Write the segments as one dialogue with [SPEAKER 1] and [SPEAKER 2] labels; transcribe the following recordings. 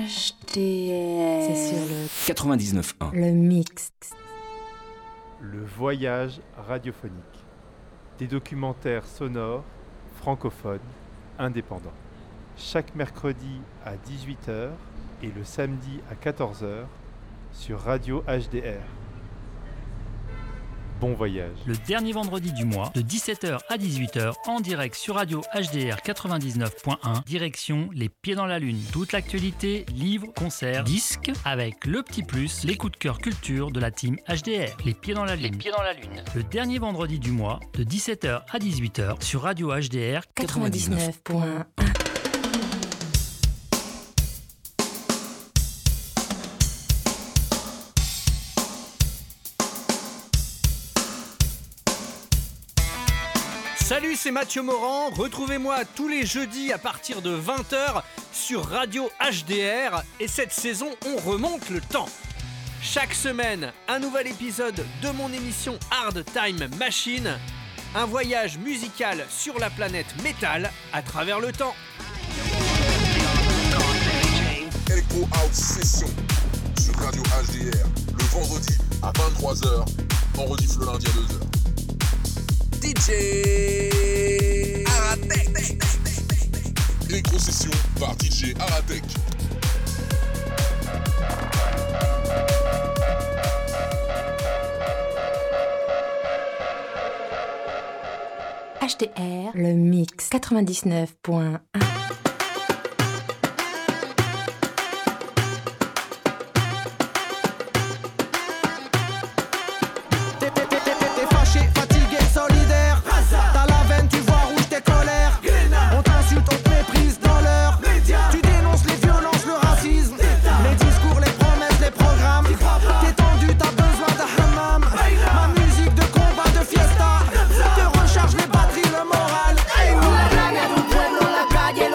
[SPEAKER 1] HDR.
[SPEAKER 2] C'est sur le
[SPEAKER 3] 99.1.
[SPEAKER 2] Le mix.
[SPEAKER 4] Le voyage radiophonique. Des documentaires sonores, francophones, indépendants. Chaque mercredi à 18h et le samedi à 14h sur Radio HDR. Bon voyage.
[SPEAKER 5] Le dernier vendredi du mois, de 17h à 18h, en direct sur Radio HDR 99.1, direction Les Pieds dans la Lune. Toute l'actualité, livres, concerts, disques, avec le petit plus, les coups de cœur culture de la team HDR. Les Pieds dans la Lune. Les Pieds dans la Lune. Le dernier vendredi du mois, de 17h à 18h, sur Radio HDR
[SPEAKER 2] 99.1.
[SPEAKER 6] Salut, c'est Mathieu Morand. Retrouvez-moi tous les jeudis à partir de 20h sur Radio HDR. Et cette saison, on remonte le temps. Chaque semaine, un nouvel épisode de mon émission Hard Time Machine. Un voyage musical sur la planète métal à travers le temps.
[SPEAKER 7] Echo Out Session sur Radio HDR. Le vendredi à 23h. On rediff le lundi à 2h. DJ Aratek. Électro-session par DJ Aratek.
[SPEAKER 2] HDR, le mix 99.1.
[SPEAKER 8] Calle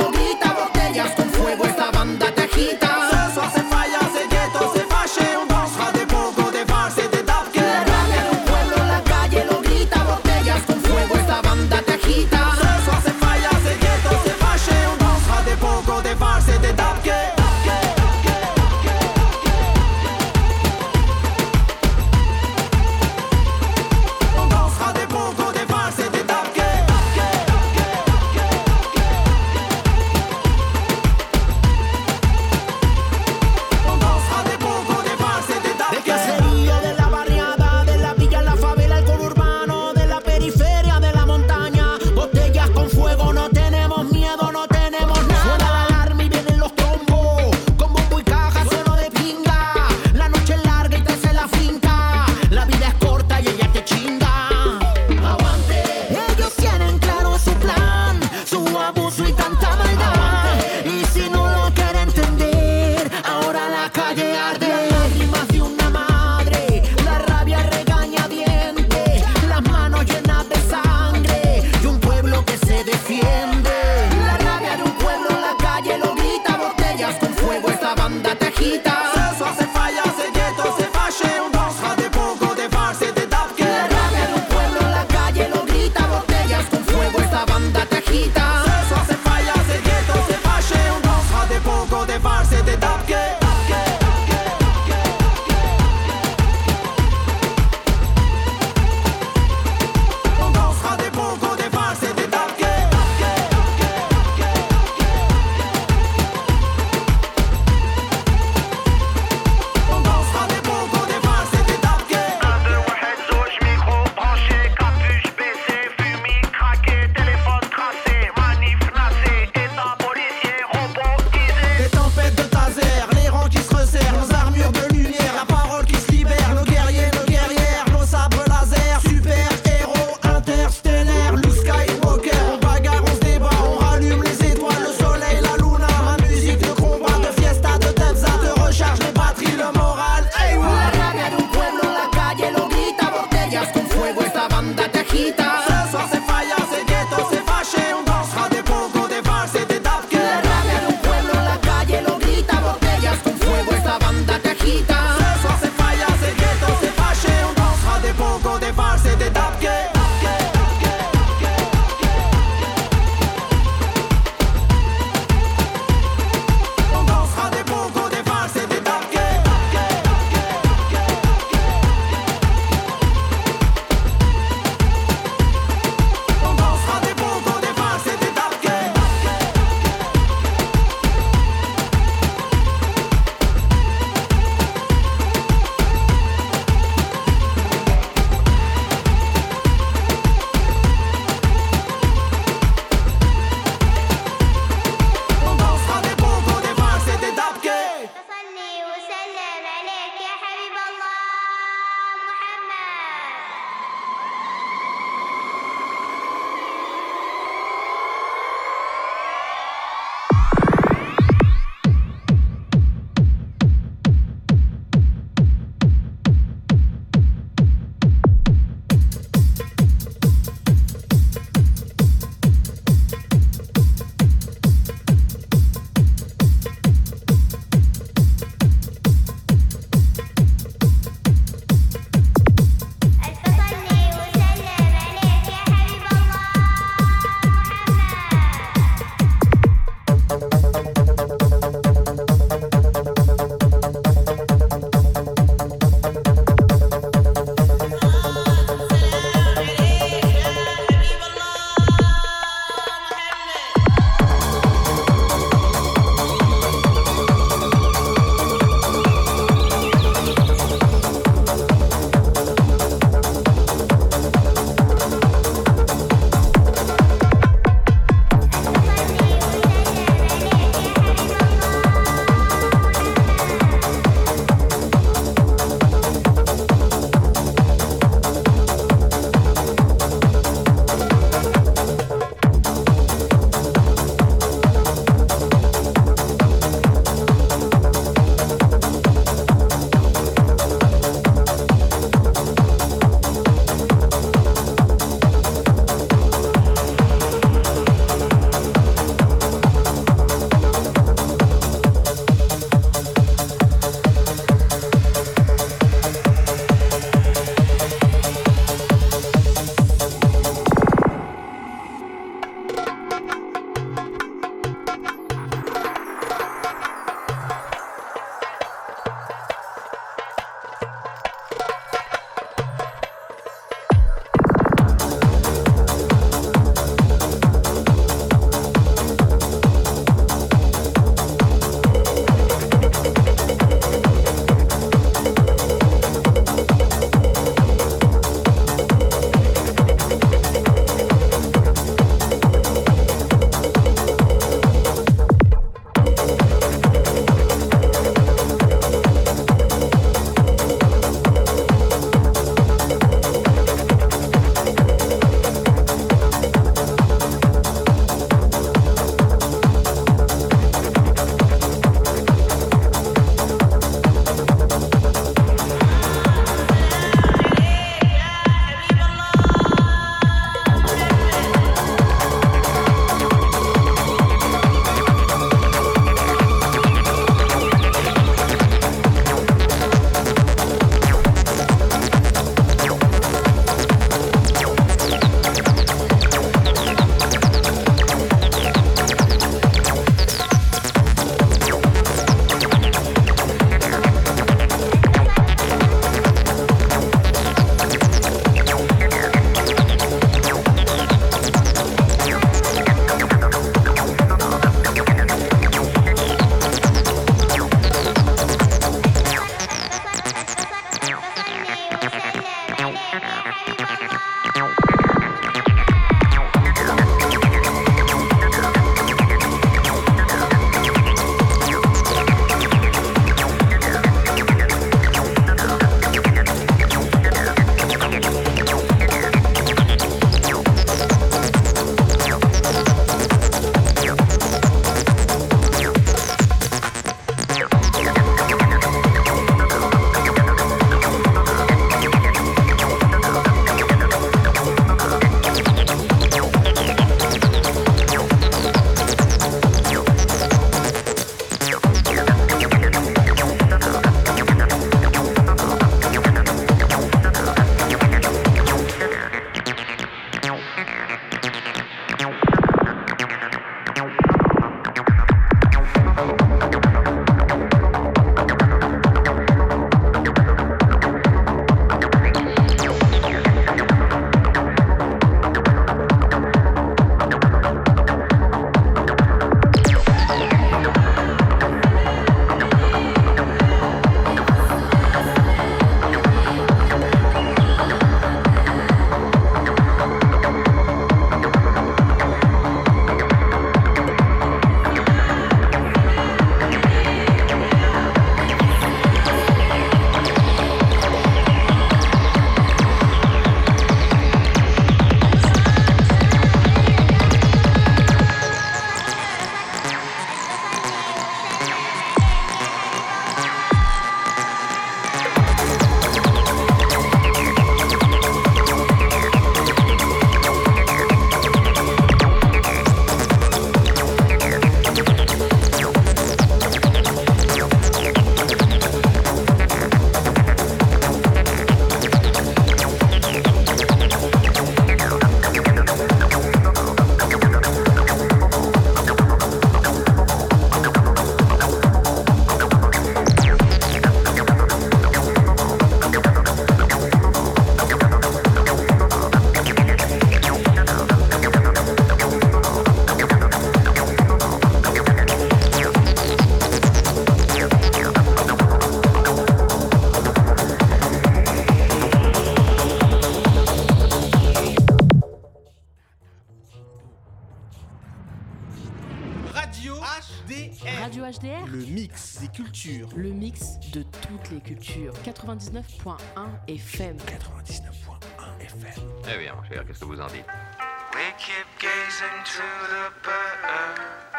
[SPEAKER 6] mix des cultures.
[SPEAKER 1] Le mix de toutes les cultures. 99.1 FM.
[SPEAKER 6] 99.1 FM.
[SPEAKER 3] Eh bien, mon cher, qu'est-ce que vous en dites?
[SPEAKER 8] We keep gazing to the bird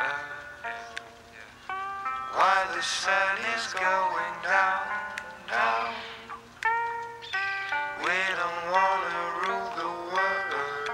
[SPEAKER 8] while the sun is going down, down. We don't wanna rule the world.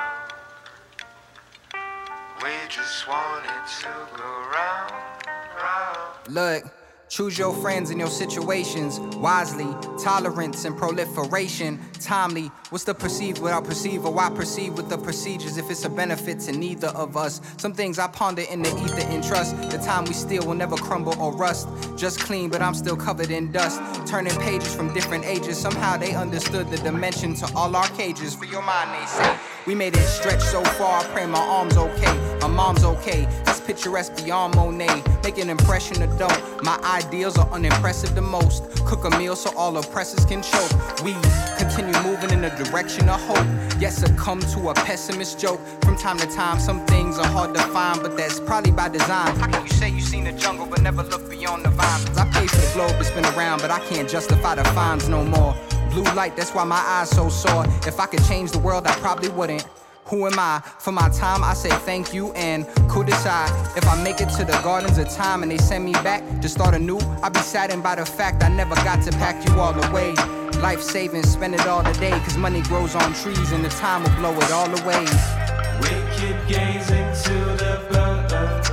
[SPEAKER 8] We just want it to go round, round.
[SPEAKER 9] Look, choose your friends and your situations wisely. Tolerance and proliferation, timely. What's the perceived without perceive, or why proceed with the procedures if it's a benefit to neither of us? Some things I ponder in the ether and trust. The time we steal will never crumble or rust. Just clean, but I'm still covered in dust. Turning pages from different ages. Somehow they understood the dimension to all our cages. For your mind, they say. We made it stretch so far, I pray my arm's okay. My mom's okay. That's picturesque beyond Monet. Make an impression or don't. My ideals are unimpressive the most. Cook a meal so all oppressors can choke. We continue moving in the direction of hope. Yet succumb to a pessimist joke. From time to time, some things are hard to find, but that's probably by design. How can you say you seen the jungle but never look beyond the vines? Cause I paid for the globe, it's been around, but I can't justify the fines no more. Blue light, that's why my eyes so sore. If I could change the world, I probably wouldn't. Who am I? For my time, I say thank you and could decide. If I make it to the gardens of time and they send me back to start anew, I'll be saddened by the fact I never got to pack you all away. Life savings, spend it all today, cause money grows on trees and the time will blow it all away.
[SPEAKER 8] We keep gazing to the bird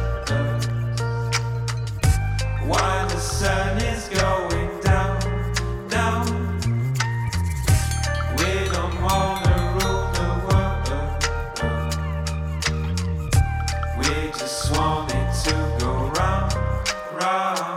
[SPEAKER 8] while the sun is going down, down. We don't wanna rule the world. We just want it to go round, round.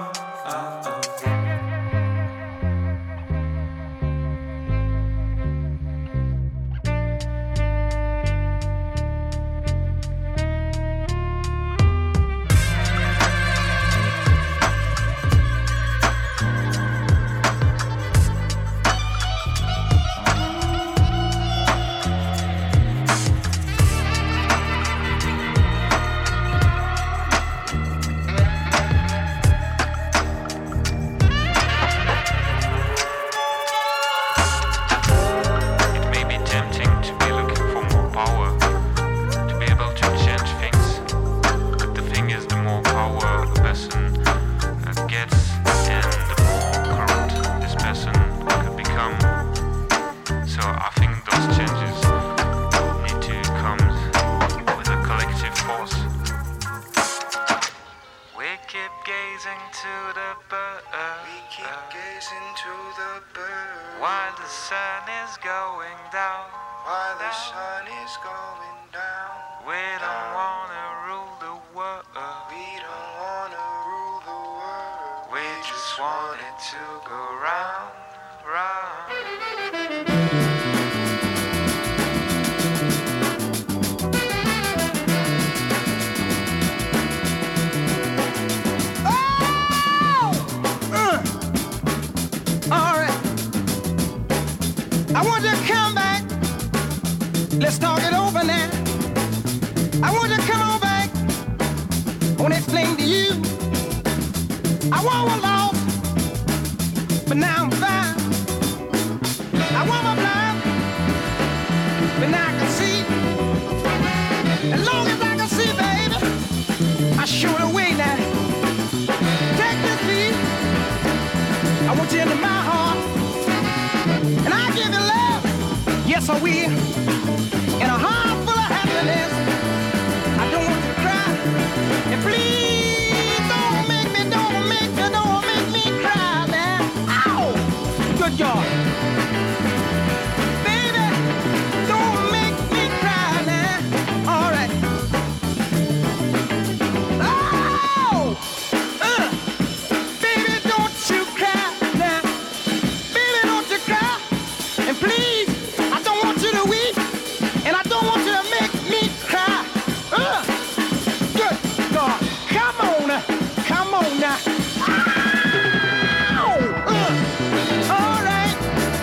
[SPEAKER 9] All right.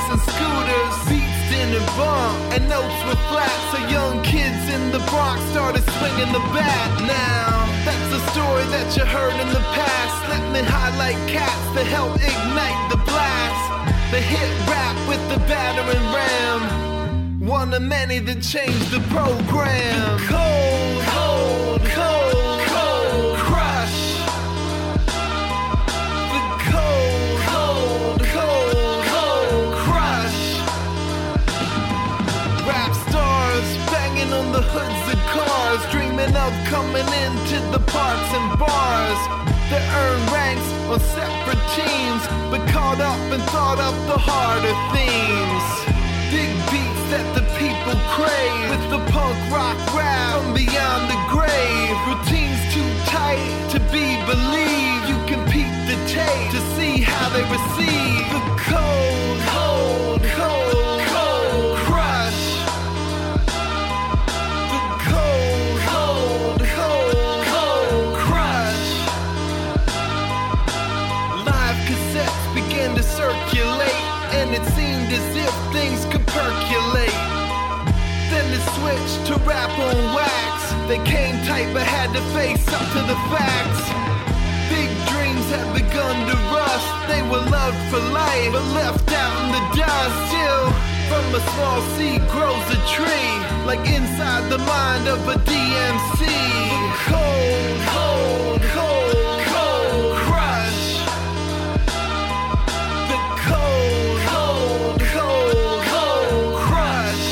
[SPEAKER 10] and scooters, beats didn't bump, and notes were flat. So young kids in the Bronx started swinging the bat. Now, that's a story that you heard in the past. Let me highlight cats to help ignite the blast. The hit rap with the battering ram, one of many that changed the program. Cold, cold, cold, cold crush. The cold, cold, cold, cold crush. Rap stars banging on the hoods of cars, dreaming of coming into the parks and bars. They earn ranks on separate teams, but caught up and thought up the harder themes. Big beats that the people crave, with the punk rock rap from beyond the grave. Routines too tight to be believed. You can peep the tape to see how they receive the cold, cold, cold, cold crush. The cold, cold, cold, cold crush. Live cassettes began to circulate, and it seemed as if things could percolate. Then it switched to rap on wax. They came tight but had to face up to the facts. Big dreams had begun to rust. They were loved for life but left out in the dust. Still, from a small seed grows a tree, like inside the mind of a DMC. The cold, cold, cold, cold crush. The cold, cold, cold, cold crush.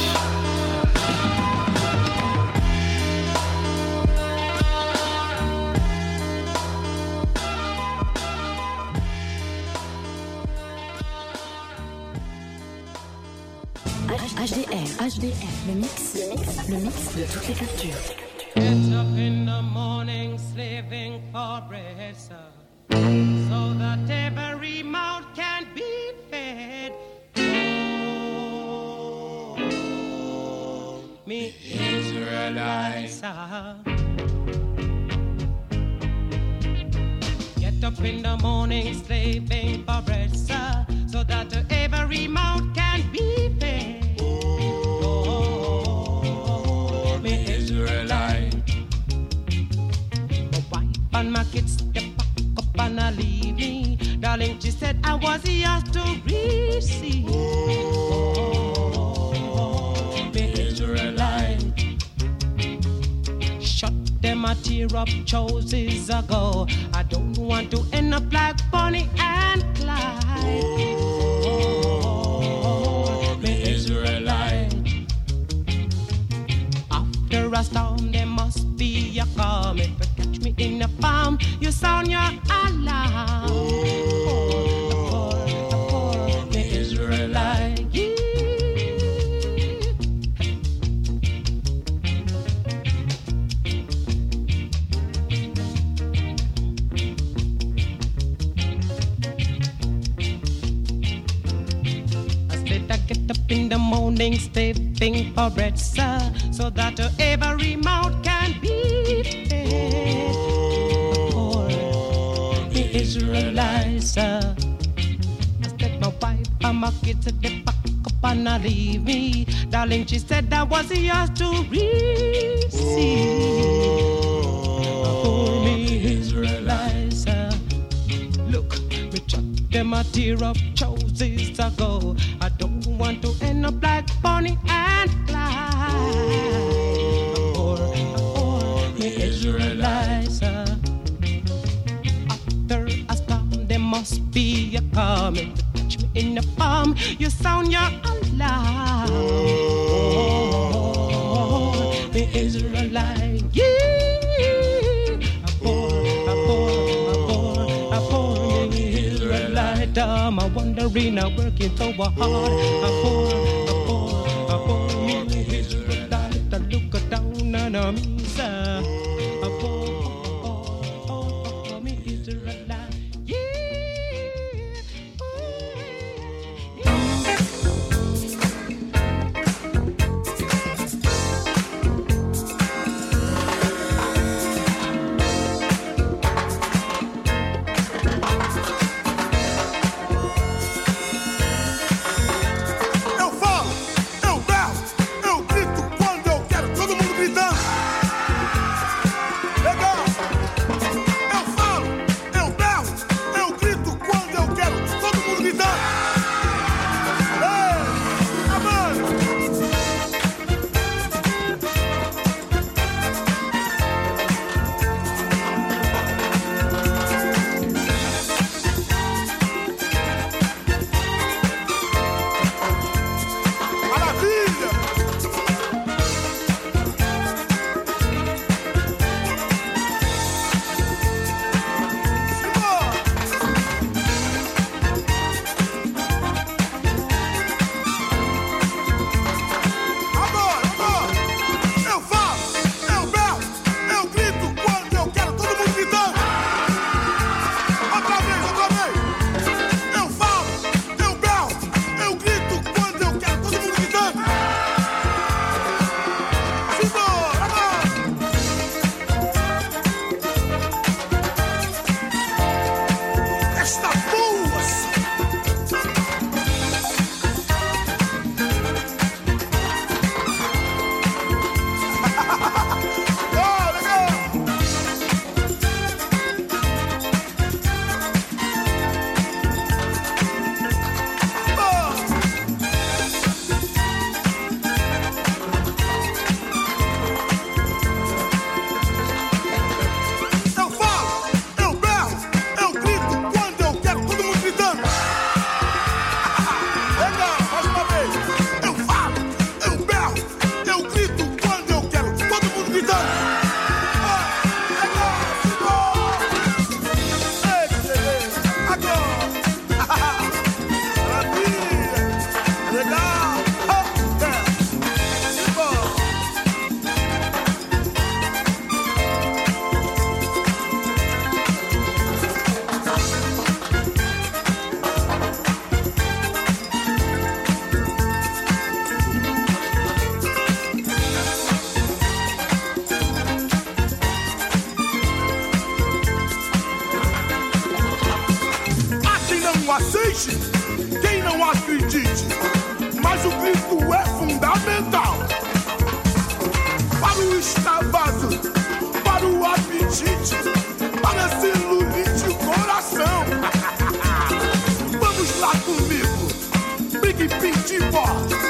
[SPEAKER 1] HDR, le mix de toutes les cultures.
[SPEAKER 11] Get up in the morning, slaving for bread, sir, so that every mouth can be fed. Oh, me Israelites, get up in the morning, slaving for bread, sir, so that every mouth can be fed. And my kids, they pack up and I leave me. Darling, she said I was yours to receive. Oh, me Israelite. Shut them a tear up choices ago. I don't want to end up like Bonnie and Clyde. Oh, me Israelite. After a storm, there must be a calm. If you catch me in the farm, you sound your alarm. The Israelite. I said I get up in the morning, slaving for bread, sir, so that every mouth can be fed. The Israelites, I said my wife and my kids, they pack up and I leave me. Darling, she said I was yours to receive. For me Israelites, look, me chuck them a tear up choices ago. I don't want to end up like Bonnie and Clyde. Me Israelites, after a storm there must be a calm. If you catch me in the palm, you sound your alarm. Oh, the Israelite, me Israelite. I'm wondering, I'm working so hard. Me Israelite, look down on me, sir. Me Israelite.
[SPEAKER 12] grite, quem não acredite, mas o grito é fundamental. Para o extravado, para o apetite, para a celulite o coração. Vamos lá comigo, Big Pit Boy.